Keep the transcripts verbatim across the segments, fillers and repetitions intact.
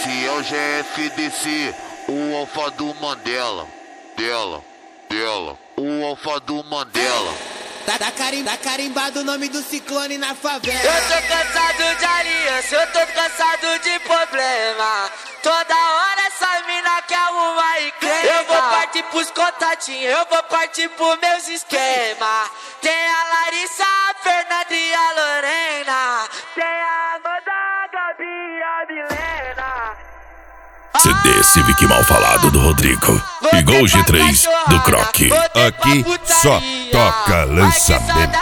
Esse é o G F D C, o alfa do Mandela. Dela, dela, o alfa do Mandela. Tá, tá, carim, tá carimbado o nome do ciclone na favela. Eu tô cansado de aliança, eu tô cansado de problema. Toda hora essa mina quer arrumar e crema. Eu vou partir pros contatinhos, eu vou partir pros meus esquemas. Tem a Larissa, a Fernanda e a Lorena. Tem a Amanda, a Gabi e a Milena. C D Civic Mal Falado do Rodrigo e Gol G três do Croque. Aqui só toca lançamento.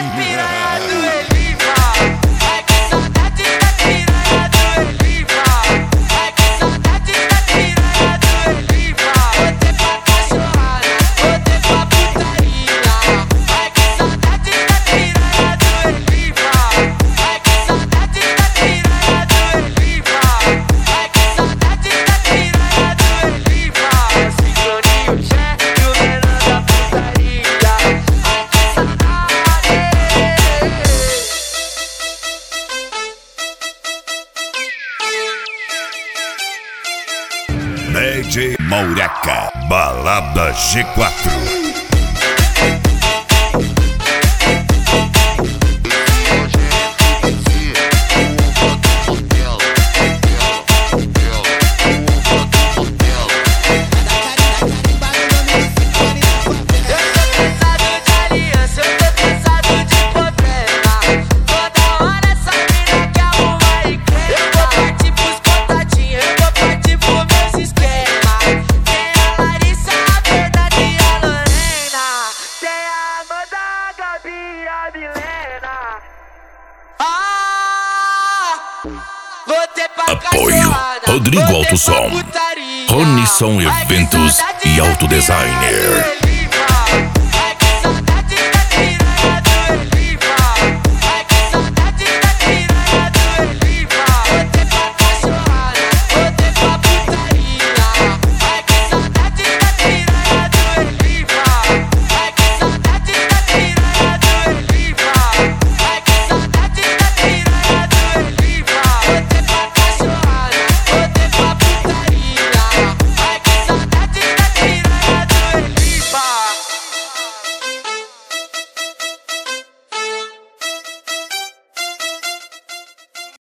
D J Maureca, Balada G quatro. Apoio Rodrigo Alto Som, Ronisson Eventos e Autodesigner.